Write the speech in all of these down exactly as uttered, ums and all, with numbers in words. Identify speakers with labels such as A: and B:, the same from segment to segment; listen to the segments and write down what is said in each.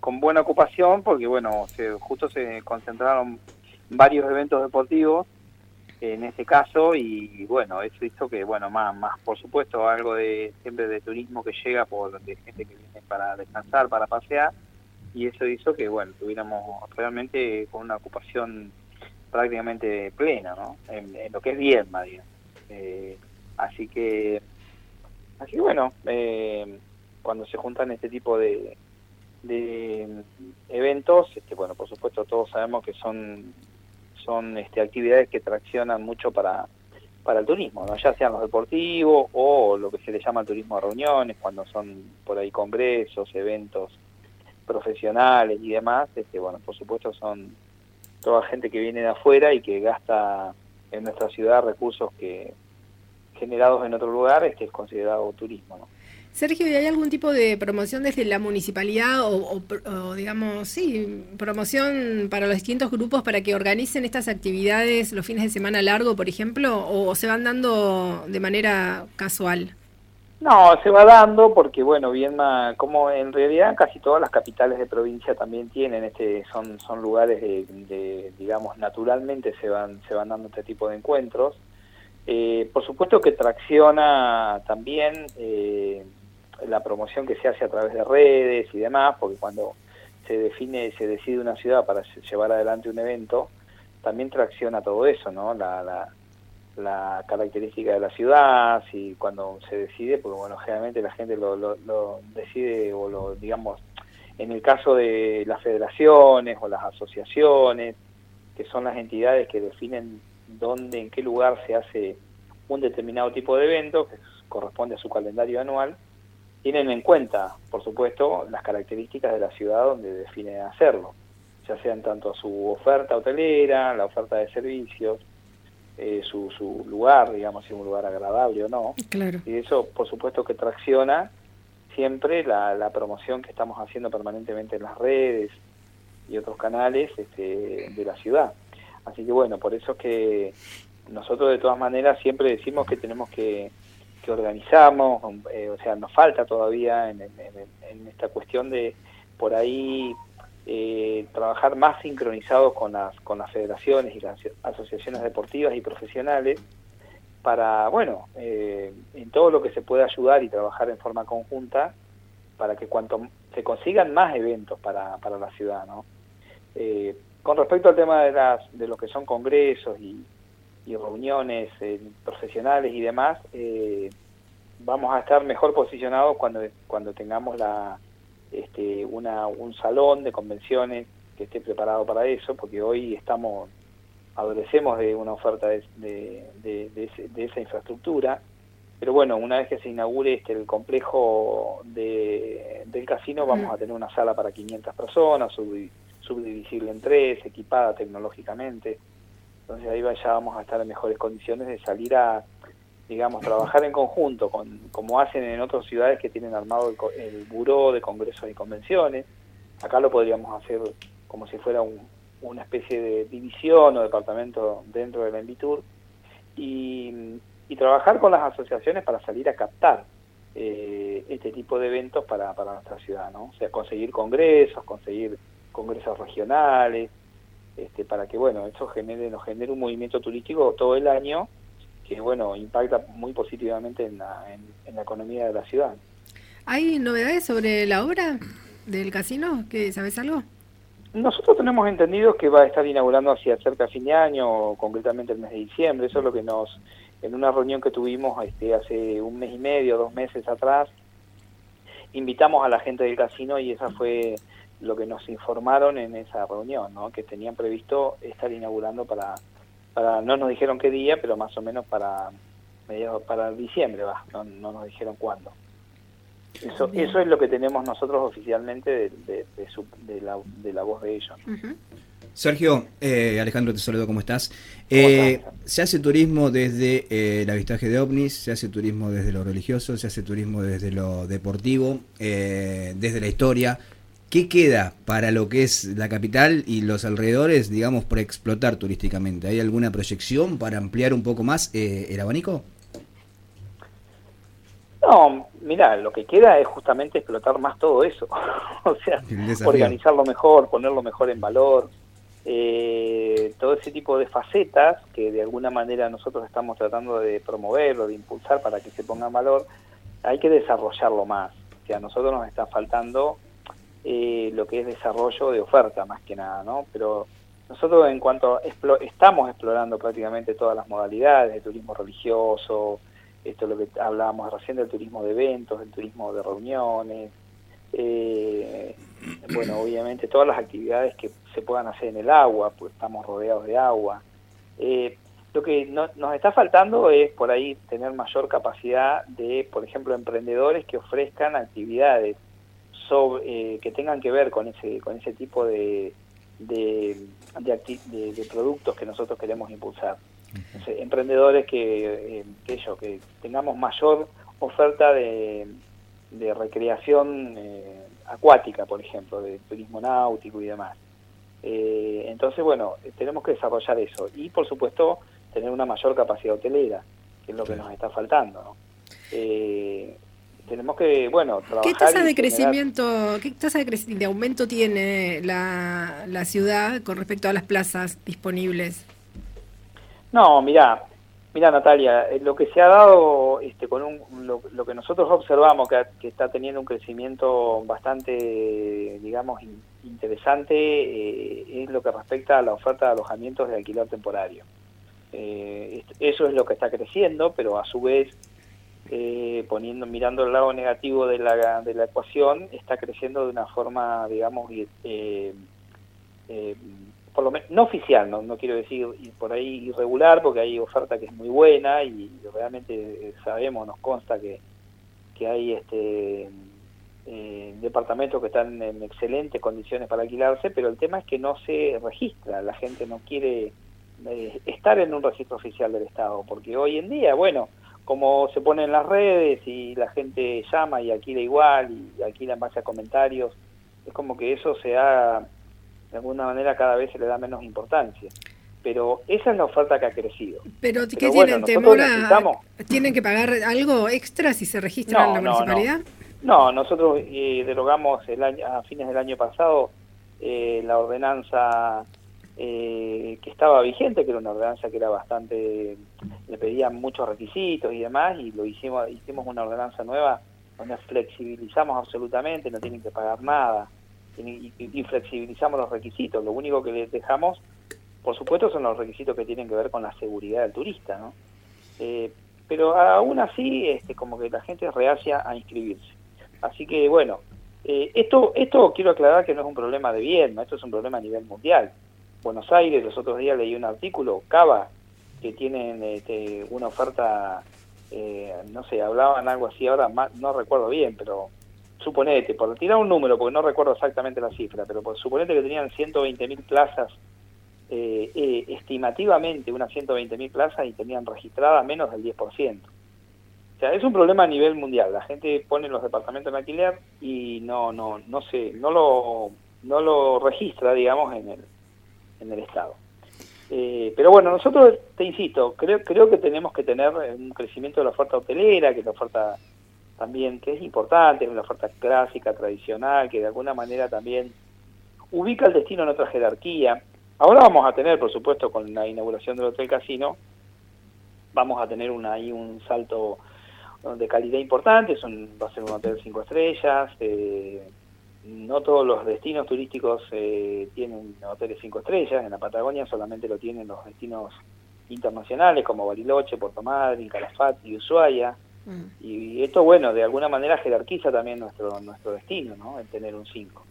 A: con buena ocupación, porque bueno, se, justo se concentraron varios eventos deportivos en este caso, y bueno, eso hizo que, bueno, más, más por supuesto, algo de siempre de turismo que llega por de gente que viene para descansar, para pasear, y eso hizo que, bueno, tuviéramos realmente con una ocupación prácticamente plena, ¿no? En, en lo que es Viedma, digamos. Eh, así que, así que bueno, eh, cuando se juntan este tipo de, de eventos, este, bueno, por supuesto todos sabemos que son son este, actividades que traccionan mucho para, para el turismo, ¿no? Ya sean los deportivos o lo que se le llama el turismo de reuniones, cuando son por ahí congresos, eventos profesionales y demás, este, bueno, por supuesto son toda gente que viene de afuera y que gasta en nuestra ciudad recursos que generados en otro lugar, este es considerado turismo, ¿no?
B: Sergio, ¿y hay algún tipo de promoción desde la municipalidad o, o, o, digamos, sí, promoción para los distintos grupos para que organicen estas actividades los fines de semana largo, por ejemplo, o se van dando de manera casual?
A: No, se va dando porque, bueno, Viedma, como en realidad casi todas las capitales de provincia también tienen, este, son son lugares de, de digamos, naturalmente se van se van dando este tipo de encuentros. Eh, por supuesto que tracciona también eh, la promoción que se hace a través de redes y demás, porque cuando se define, se decide una ciudad para llevar adelante un evento, también tracciona todo eso, ¿no? La, la, la característica de la ciudad, si cuando se decide, porque bueno, generalmente la gente lo, lo, lo decide, o lo, digamos, en el caso de las federaciones o las asociaciones, que son las entidades que definen dónde, en qué lugar se hace un determinado tipo de evento, que corresponde a su calendario anual, tienen en cuenta, por supuesto, las características de la ciudad donde define hacerlo, ya sean tanto su oferta hotelera, la oferta de servicios, eh, su, su lugar, digamos, si es un lugar agradable o no.
B: Claro.
A: Y eso, por supuesto, que tracciona siempre la, la promoción que estamos haciendo permanentemente en las redes y otros canales este, de la ciudad. Así que bueno, por eso es que nosotros de todas maneras siempre decimos que tenemos que, que organizamos, eh, o sea, nos falta todavía en, en, en esta cuestión de por ahí eh, trabajar más sincronizados con las, con las federaciones y las asociaciones deportivas y profesionales para, bueno, eh, en todo lo que se pueda ayudar y trabajar en forma conjunta para que cuanto se consigan más eventos para, para la ciudad, ¿no? Eh, con respecto al tema de las de lo que son congresos y, y reuniones eh, profesionales y demás, eh, vamos a estar mejor posicionados cuando cuando tengamos la este una un salón de convenciones que esté preparado para eso, porque hoy estamos adolecemos de una oferta de, de, de, de, ese, de esa infraestructura, pero bueno, una vez que se inaugure este el complejo de, del casino, vamos a tener una sala para quinientas personas, sub, subdivisible en tres, equipada tecnológicamente, entonces ahí ya vamos a estar en mejores condiciones de salir a, digamos, trabajar en conjunto, con como hacen en otras ciudades que tienen armado el, el buró de congresos y convenciones. Acá lo podríamos hacer como si fuera un, una especie de división o departamento dentro de la Envitur, y, y trabajar con las asociaciones para salir a captar eh, este tipo de eventos para, para nuestra ciudad, ¿no? O sea, conseguir congresos, conseguir congresos regionales, este, para que, bueno, eso genere, nos genere un movimiento turístico todo el año que, bueno, impacta muy positivamente en la, en, en la economía de la ciudad.
B: ¿Hay novedades sobre la obra del casino? ¿Qué, ¿Sabes algo?
A: Nosotros tenemos entendido que va a estar inaugurando hacia cerca de fin de año, o concretamente el mes de diciembre. Eso es lo que nos, en una reunión que tuvimos este, hace un mes y medio, dos meses atrás, invitamos a la gente del casino y esa fue lo que nos informaron en esa reunión, ¿no? Que tenían previsto estar inaugurando para, para no nos dijeron qué día, pero más o menos para mediados, para diciembre, va, no, no nos dijeron cuándo. Eso, eso es lo que tenemos nosotros oficialmente de, de, de, su, de, la, de la voz de ellos.
C: Uh-huh. Sergio, eh, Alejandro te saludo, ¿cómo estás?
A: ¿Cómo
C: Eh,
A: estás?
C: Se hace turismo desde eh, el avistaje de ovnis, se hace turismo desde lo religioso, se hace turismo desde lo deportivo, eh, desde la historia. ¿Qué queda para lo que es la capital y los alrededores, digamos, por explotar turísticamente? ¿Hay alguna proyección para ampliar un poco más eh, el abanico?
A: No, Mirá, lo que queda es justamente explotar más todo eso, o sea, organizarlo mejor, ponerlo mejor en valor, eh, todo ese tipo de facetas que de alguna manera nosotros estamos tratando de promover o de impulsar para que se ponga en valor, hay que desarrollarlo más. O sea, a nosotros nos está faltando eh, lo que es desarrollo de oferta más que nada, ¿no? Pero nosotros en cuanto a explo- estamos explorando prácticamente todas las modalidades de turismo religioso. Esto es lo que hablábamos recién del turismo de eventos, del turismo de reuniones, eh, bueno, obviamente todas las actividades que se puedan hacer en el agua, pues estamos rodeados de agua. Eh, lo que no, nos está faltando es por ahí tener mayor capacidad de, por ejemplo, emprendedores que ofrezcan actividades sobre, eh, que tengan que ver con ese, con ese tipo de, de, de, acti- de, de productos que nosotros queremos impulsar. No sé, emprendedores que, eh, que, yo, que tengamos mayor oferta de, de recreación eh, acuática, por ejemplo, de turismo náutico y demás. Eh, entonces, bueno, tenemos que desarrollar eso y, por supuesto, tener una mayor capacidad hotelera, que es lo que nos está faltando, ¿no? Eh, tenemos que, bueno, trabajar.
B: ¿Qué tasa de
A: generar...
B: crecimiento, qué tasa de, cre- de aumento tiene la, la ciudad con respecto a las plazas disponibles?
A: No, mirá, mirá Natalia, eh, lo que se ha dado este, con un, lo, lo que nosotros observamos que, que está teniendo un crecimiento bastante, digamos, in, interesante, eh, es lo que respecta a la oferta de alojamientos de alquiler temporario. Eh, eso es lo que está creciendo, pero a su vez, eh, poniendo, mirando el lado negativo de la, de la ecuación, está creciendo de una forma, digamos, eh, eh, por lo menos no oficial, no, no quiero decir por ahí irregular, porque hay oferta que es muy buena y realmente sabemos, nos consta que, que hay este eh, departamentos que están en excelentes condiciones para alquilarse, pero el tema es que no se registra, la gente no quiere eh, estar en un registro oficial del Estado, porque hoy en día, bueno, como se pone en las redes y la gente llama y alquila igual y alquila en base a comentarios, es como que eso se ha... de alguna manera cada vez se le da menos importancia. Pero esa es la oferta que ha crecido.
B: ¿Pero qué
A: Pero
B: tienen
A: bueno,
B: temor a...?
A: necesitamos...
B: ¿Tienen que pagar algo extra si se registran
A: no,
B: en la
A: no,
B: municipalidad?
A: No, no nosotros eh, derogamos el año, a fines del año pasado eh, la ordenanza eh, que estaba vigente, que era una ordenanza que era bastante... le pedían muchos requisitos y demás, y lo hicimos, hicimos una ordenanza nueva donde flexibilizamos absolutamente, no tienen que pagar nada. Y, y, y flexibilizamos los requisitos. Lo único que les dejamos, por supuesto, son los requisitos que tienen que ver con la seguridad del turista, ¿no? Eh, pero aún así, este, como que la gente es reacia a inscribirse. Así que, bueno, eh, esto esto quiero aclarar que no es un problema de Viedma, esto es un problema a nivel mundial. Buenos Aires, los otros días leí un artículo, Cava, que tienen este, una oferta, eh, no sé, hablaban algo así, ahora más, no recuerdo bien, pero... suponete, por tirar un número, porque no recuerdo exactamente la cifra, pero por suponete que tenían ciento veinte mil plazas, eh, eh, estimativamente unas ciento veinte mil plazas y tenían registrada menos del diez por ciento. O sea, es un problema a nivel mundial. La gente pone los departamentos en alquiler y no no no se no lo no lo registra, digamos, en el en el Estado. Eh, pero bueno, nosotros, te insisto, creo creo que tenemos que tener un crecimiento de la oferta hotelera, que es la oferta también, que es importante, es una oferta clásica, tradicional, que de alguna manera también ubica el destino en otra jerarquía. Ahora vamos a tener, por supuesto, con la inauguración del Hotel Casino, vamos a tener una, ahí un salto de calidad importante, es un, va a ser un hotel cinco estrellas, eh, no todos los destinos turísticos eh, tienen hoteles cinco estrellas, en la Patagonia solamente lo tienen los destinos internacionales como Bariloche, Puerto Madryn, Calafate y Ushuaia. Mm. Y esto, bueno, de alguna manera jerarquiza también nuestro nuestro destino, ¿no? El tener un cinco.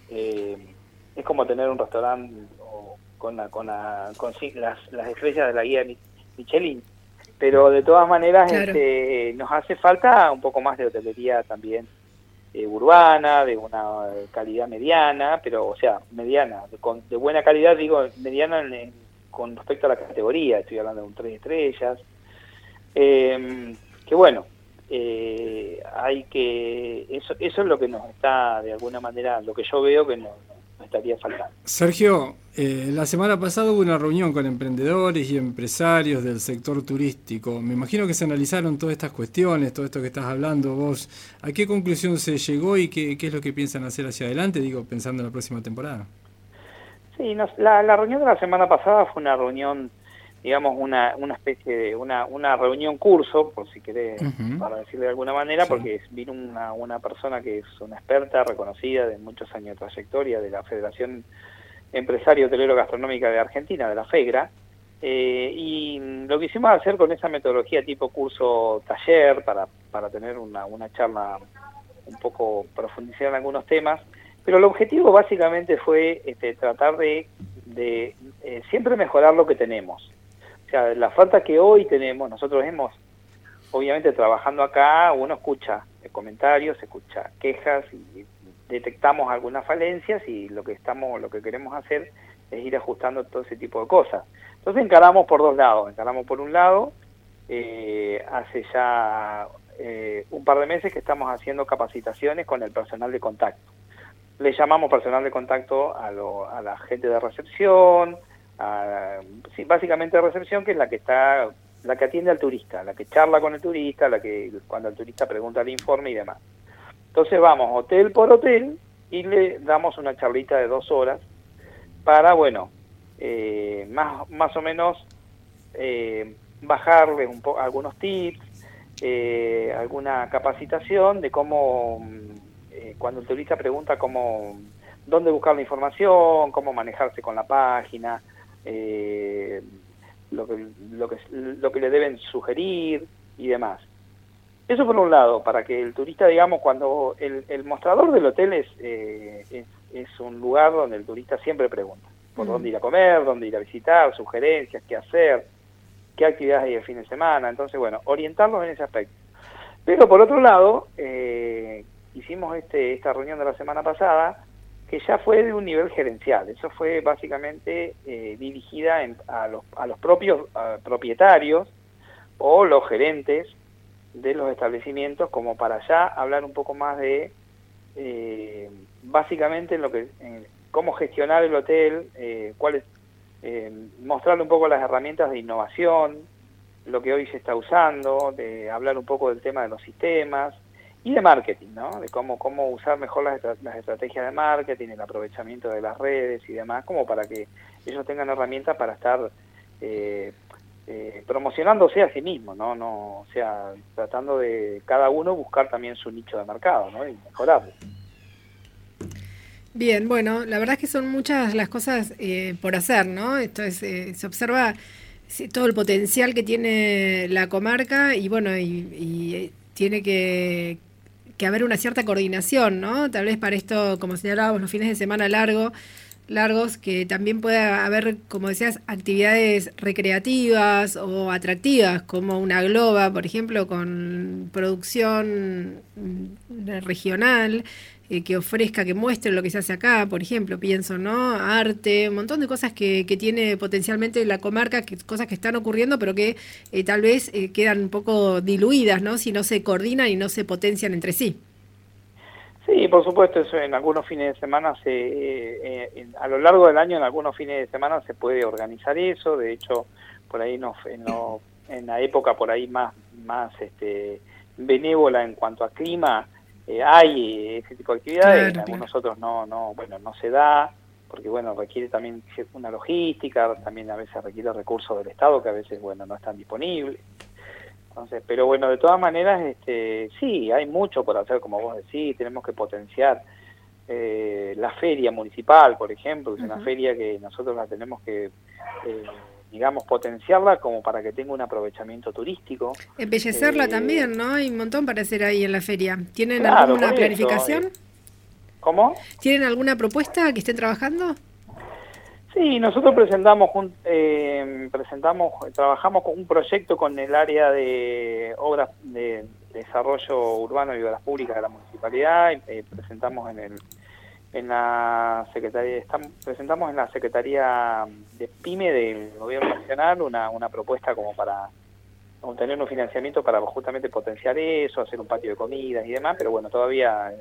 A: Eh, es como tener un restaurante o con, la, con, la, con las, las estrellas de la guía Michelin. Pero de todas maneras, claro, este, nos hace falta un poco más de hotelería también eh, urbana, de una calidad mediana, pero, o sea, mediana, de, con, de buena calidad, digo, mediana en, en, con respecto a la categoría, estoy hablando de un tres estrellas. Eh, que bueno, eh, hay que, eso eso es lo que nos está, de alguna manera, lo que yo veo que nos, nos estaría faltando.
D: Sergio, eh, la semana pasada hubo una reunión con emprendedores y empresarios del sector turístico. Me imagino que se analizaron todas estas cuestiones, todo esto que estás hablando vos. ¿A qué conclusión se llegó y qué, qué es lo que piensan hacer hacia adelante, digo, pensando en la próxima temporada?
A: Sí, nos, la, la reunión de la semana pasada fue una reunión, digamos, una una especie de, una una reunión curso, por si querés, uh-huh. para decirlo de alguna manera, sí. porque vino una, una persona que es una experta reconocida de muchos años de trayectoria de la Federación Empresario Hotelero Gastronómica de Argentina, de la FEGRA, eh, y lo que hicimos hacer con esa metodología tipo curso taller, para, para tener una, una charla un poco profundizar en algunos temas, pero el objetivo básicamente fue este, tratar de, de eh, siempre mejorar lo que tenemos. O sea, la falta que hoy tenemos, nosotros hemos, obviamente trabajando acá, uno escucha comentarios, escucha quejas y detectamos algunas falencias y lo que estamos, lo que queremos hacer es ir ajustando todo ese tipo de cosas. Entonces encaramos por dos lados, encaramos por un lado, eh, hace ya eh, un par de meses que estamos haciendo capacitaciones con el personal de contacto. Le llamamos personal de contacto a, lo, a la gente de recepción, a, sí, básicamente de recepción, que es la que está, la que atiende al turista, la que charla con el turista, la que cuando el turista pregunta el informe y demás. Entonces vamos hotel por hotel y le damos una charlita de dos horas para, bueno, eh, más, más o menos eh, bajarles un po- algunos tips, eh, alguna capacitación de cómo... cuando el turista pregunta cómo, dónde buscar la información, cómo manejarse con la página, eh, lo que, lo que, lo que le deben sugerir y demás. Eso por un lado, para que el turista, digamos, cuando el, el mostrador del hotel es, eh, es, es un lugar donde el turista siempre pregunta por mm. dónde ir a comer, dónde ir a visitar, sugerencias, qué hacer, qué actividades hay el fin de semana. Entonces, bueno, orientarlos en ese aspecto. Pero por otro lado, eh, hicimos este esta reunión de la semana pasada, que ya fue de un nivel gerencial. Eso fue básicamente eh, dirigida en, a, los, a los propios a propietarios o los gerentes de los establecimientos, como para ya hablar un poco más de eh, básicamente lo que eh, cómo gestionar el hotel, eh, cuáles eh, mostrarle un poco las herramientas de innovación, lo que hoy se está usando, de hablar un poco del tema de los sistemas y de marketing, ¿no? De cómo cómo usar mejor las, las estrategias de marketing, el aprovechamiento de las redes y demás, como para que ellos tengan herramientas para estar eh, eh, promocionándose a sí mismos, ¿no? No, o sea, tratando de cada uno buscar también su nicho de mercado, ¿no? Y mejorarlo.
B: Bien, bueno, la verdad es que son muchas las cosas eh, por hacer, ¿no? Esto es, eh, se observa sí, todo el potencial que tiene la comarca y bueno, y, y tiene que que haber una cierta coordinación, ¿no? Tal vez para esto, como señalábamos, los fines de semana largo, largos, que también pueda haber, como decías, actividades recreativas o atractivas, como una globa, por ejemplo, con producción regional, eh, que ofrezca, que muestre lo que se hace acá, por ejemplo, pienso, ¿no? Arte, un montón de cosas que, que tiene potencialmente la comarca, que, cosas que están ocurriendo, pero que eh, tal vez eh, quedan un poco diluidas, ¿no? Si no se coordinan y no se potencian entre sí.
A: Sí, por supuesto, eso en algunos fines de semana, se eh, eh, a lo largo del año, en algunos fines de semana se puede organizar eso. De hecho, por ahí no, en, lo, en la época por ahí más, más este, benévola en cuanto a clima, Eh, hay ese tipo de actividades, claro, en algunos claro. otros no, no, bueno, no se da, porque bueno, requiere también una logística, también a veces requiere recursos del Estado que a veces, bueno, no están disponibles. Entonces, pero bueno, de todas maneras, este, sí, hay mucho por hacer, como vos decís, tenemos que potenciar eh, la feria municipal, por ejemplo, que es uh-huh. una feria que nosotros la tenemos que eh, digamos, potenciarla como para que tenga un aprovechamiento turístico.
B: Embellecerla eh, también, ¿no? Hay un montón para hacer ahí en la feria. ¿Tienen
A: claro,
B: alguna planificación?
A: Eso, eh, ¿Cómo?
B: ¿Tienen alguna propuesta que estén trabajando?
A: Sí, nosotros presentamos, un, eh, presentamos, trabajamos con un proyecto con el área de obras de desarrollo urbano y obras públicas de la municipalidad, y eh, presentamos en el en la secretaría estamos, presentamos en la Secretaría de PYME del Gobierno Nacional una una propuesta como para obtener un financiamiento para justamente potenciar eso, hacer un patio de comidas y demás, pero bueno, todavía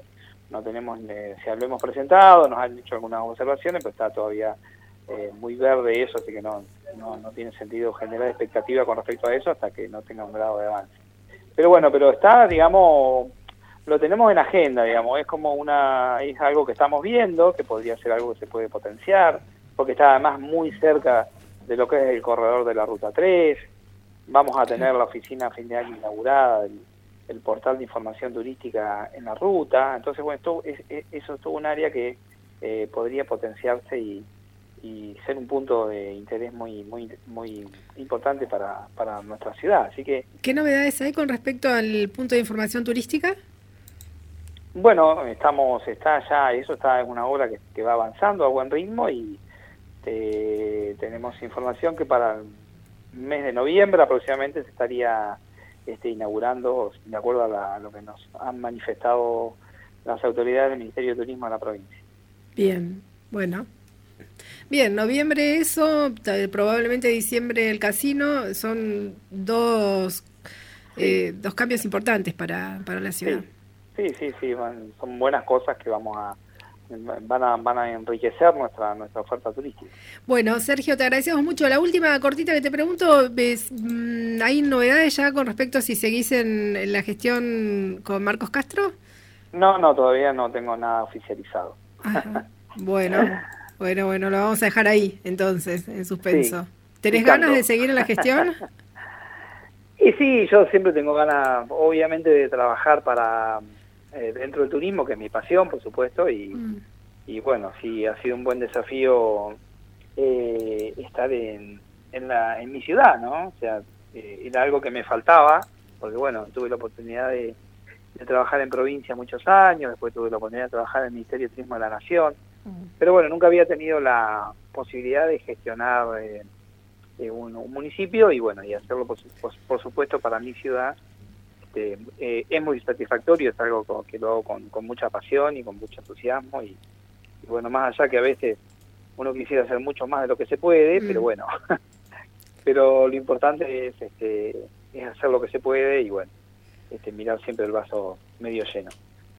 A: no tenemos, eh, se lo hemos presentado, nos han hecho algunas observaciones, pero está todavía eh, muy verde eso, así que no, no, no tiene sentido generar expectativa con respecto a eso hasta que no tenga un grado de avance. Pero bueno, pero está, digamos, lo tenemos en agenda, digamos, es como una, es algo que estamos viendo, que podría ser algo que se puede potenciar, porque está además muy cerca de lo que es el corredor de la Ruta tres, vamos a tener la oficina a fin de año inaugurada, el, el portal de información turística en la ruta, entonces bueno, esto, es, es, eso es todo un área que eh, podría potenciarse y, y ser un punto de interés muy muy muy importante para, para nuestra ciudad, así que...
B: ¿Qué novedades hay con respecto al punto de información turística?
A: Bueno, estamos, está ya, eso está en una obra que, que va avanzando a buen ritmo y eh, tenemos información que para el mes de noviembre aproximadamente se estaría este, inaugurando, de acuerdo a, la, a lo que nos han manifestado las autoridades del Ministerio de Turismo de la provincia.
B: Bien, bueno. Bien, noviembre eso, probablemente diciembre el casino, son dos,
A: sí.
B: eh, dos cambios importantes para, para la ciudad.
A: Sí. Sí, sí, sí, van, son buenas cosas que vamos a van a van a enriquecer nuestra nuestra oferta turística.
B: Bueno, Sergio, te agradecemos mucho. La última cortita que te pregunto, ¿ves, mmm, ¿hay novedades ya con respecto a si seguís en, en la gestión con Marcos Castro?
A: No, no, todavía no tengo nada oficializado.
B: Ajá. Bueno, bueno, bueno, lo vamos a dejar ahí, entonces, en suspenso.
A: Sí,
B: ¿Tenés
A: picando.
B: ganas de seguir en la gestión?
A: Y sí, yo siempre tengo ganas, obviamente, de trabajar para... Eh, dentro del turismo, que es mi pasión, por supuesto, y, mm. y bueno, sí, ha sido un buen desafío eh, estar en, en, la, en mi ciudad, ¿no? O sea, eh, era algo que me faltaba, porque bueno, tuve la oportunidad de, de trabajar en provincia muchos años, después tuve la oportunidad de trabajar en el Ministerio de Turismo de la Nación, mm. pero bueno, nunca había tenido la posibilidad de gestionar eh, eh, un, un municipio y bueno, y hacerlo por, por, por supuesto para mi ciudad. Eh, eh, es muy satisfactorio, es algo con, que lo hago con, con mucha pasión y con mucho entusiasmo y, y bueno, más allá que a veces uno quisiera hacer mucho más de lo que se puede, mm. pero bueno, pero lo importante es este es hacer lo que se puede y bueno, este mirar siempre el vaso medio lleno.